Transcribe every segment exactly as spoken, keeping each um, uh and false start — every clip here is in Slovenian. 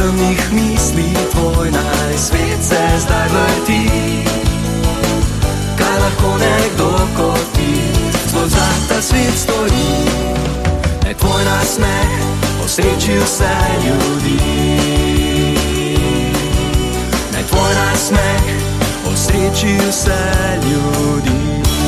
temnih misli tvoj naj svet se zdaj vrti. Kaj lahko nekdo kot ti tvoj za ta svet stoji? Naj tvoj nasmeh osreči vse ljudi. Naj tvoj nasmeh osreči vse ljudi.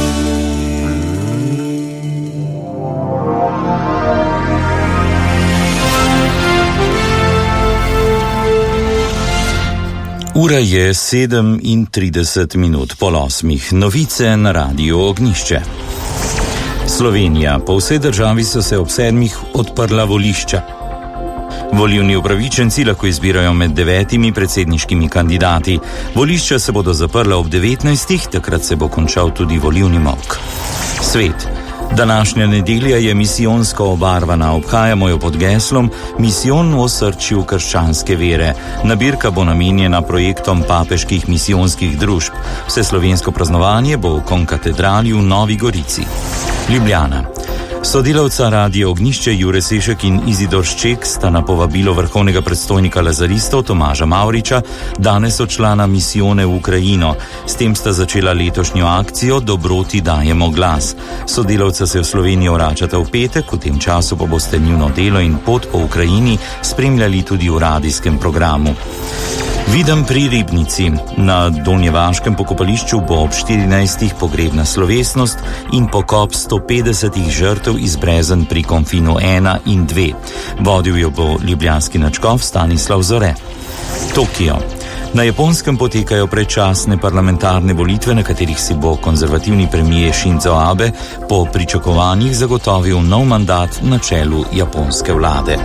Ura je sedem in trideset minut pol osmih. Novice na Radiu Ognjišče. Slovenija. Po vsej državi so se ob sedmih odprla volišča. Volilni upravičenci lahko izbirajo med devetimi predsedniškimi kandidati. Volišča se bodo zaprla ob devetnajstih, takrat se bo končal tudi volilni molk. Svet. Današnja nedelja je misijonsko obarvana, obhajamo jo pod geslom Misijon v osrčju krščanske vere. Nabirka bo namenjena projektom papeških misijonskih družb. Vseslovensko praznovanje bo v Konkatedrali v Novi Gorici. Ljubljana. Sodelavca Radia Ognjišče Jure Sešek in Izidor Šček sta na povabilo vrhovnega predstojnika lazaristov Tomaža Mavriča danes odšla na misijone v Ukrajino. S tem sta začela letošnjo akcijo Dobroti dajemo glas. Sodelavca se v Slovenijo vračata v petek, v tem času pa boste njuno delo in pot po Ukrajini spremljali tudi v radijskem programu. Videm pri Ribnici. Na Donjevaškem pokopališču bo ob štirinajstih pogrebna slovesnost in pokop sto petdesetih žrtev izbrezen pri Konfinu ena in dve. Vodil jo bo ljubljanski nadškof Stanislav Zore. Tokio. Na Japonskem potekajo predčasne parlamentarne volitve, na katerih si bo konzervativni premijer Shinzo Abe po pričakovanjih zagotovil nov mandat na čelu japonske vlade.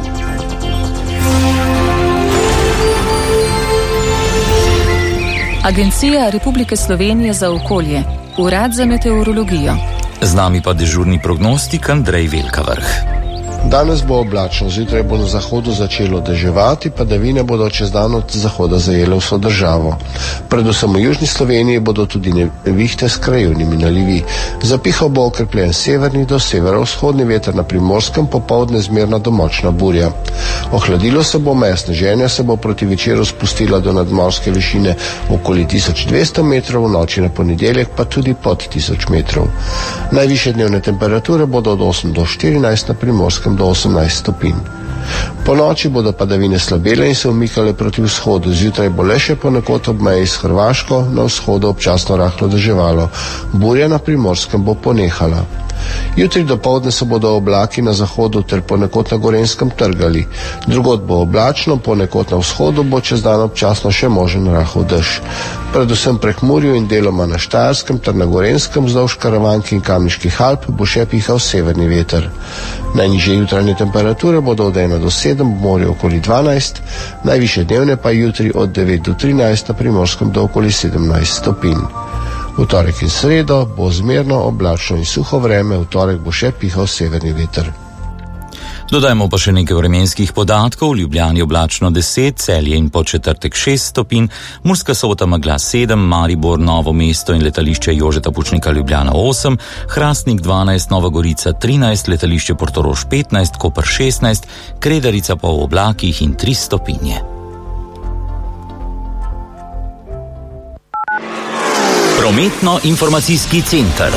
Agencija Republike Slovenije za okolje, Urad za meteorologijo. Z nami pa dežurni prognostik Andrej Velkavrh. Danes bo oblačno, zjutraj bo na zahodu začelo deževati, padavine bodo čez dan od zahoda zajele vso državo. Predvsem v južni Sloveniji bodo tudi nevihte s krajevnimi nalivi. Zapihal bo okrepljen severni do severovzhodni veter, na Primorskem popoldne zmerna do močna burja. Ohladilo se bo, meja sneženja se bo proti večeru spustila do nadmorske višine okoli tisoč dvesto metrov, v noči na ponedeljek pa tudi pod tisoč metrov. Najvišje dnevne temperature bodo od osem do štirinajst, na Primorskem do osemnajst stopinj. Po noči bodo padavine slabele in se umikale proti vzhodu. Zjutraj bo le še ponekod ob meji s Hrvaško, na vzhodu občasno rahlo deževalo. Burja na Primorskem bo ponehala. Jutri dopoldne se bodo oblaki na zahodu ter ponekod na Gorenjskem trgali. Drugod bo oblačno, ponekod na vzhodu bo čez dan občasno še možen rahel dež. Predvsem prek Murju in deloma na Štajerskem ter na Gorenjskem vzdolž Karavank in Kamniških Alp bo še pihal severni veter. Najnižje jutranje temperature bodo od ena do sedem, v morju okoli dvanajst, najvišje dnevne pa jutri od devet do trinajst, na Primorskem do okoli sedemnajst stopinj. V torek in sredo bo zmerno, oblačno in suho vreme, v torek bo še pihal severni veter. Dodajmo pa še nekaj vremenskih podatkov. V Ljubljani oblačno deset, Celje in Podčetrtek šest stopinj, Murska Sobota megla sedem, Maribor, Novo mesto in letališče Jožeta Pučnika Ljubljana osem, Hrastnik dvanajst, Nova Gorica trinajst, letališče Portorož petnajst, Koper šestnajst, Kredarica pa v oblakih in tri stopinje. Prometno-informacijski center.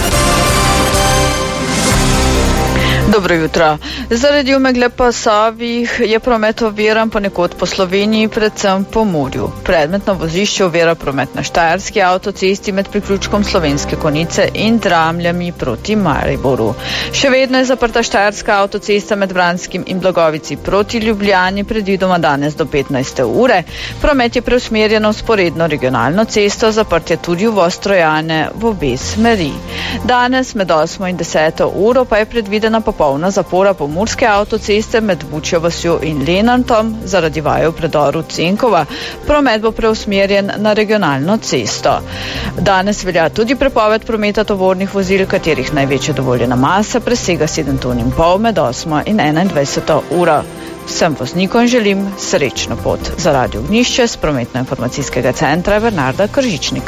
Dobro jutro. Zaradi omegle pasovih je promet oviran ponekod po Sloveniji, predvsem po Murju. Predmetno vozišče ovira promet na Štajerski avtocesti med priključkom Slovenske Konjice in Dramljami proti Mariboru. Še vedno je zaprta Štajerska avtocesta med Vranskim in Blagovici proti Ljubljani, predvidoma danes do petnajste ure. Promet je preusmerjen na vzporedno regionalno cesto, zaprt je tudi v Ostrojane v obe smeri. Danes med osmo in deseto uro pa je predvidena popolna zapora pomurske avtoceste med Bučjo vasjo in Lenartom zaradi vaje v predoru Cenkova. Promet bo preusmerjen na regionalno cesto. Danes velja tudi prepoved prometa tovornih vozil, katerih največja dovoljena masa presega sedem ton in pol med osmo in enaindvajseto uro. Vsem voznikom želim srečno pot. Za Radio Ognjišče s prometno-informacijskega centra Bernarda Kržičnik.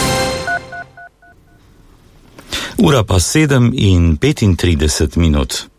Ura pa sedem in petintrideset minut.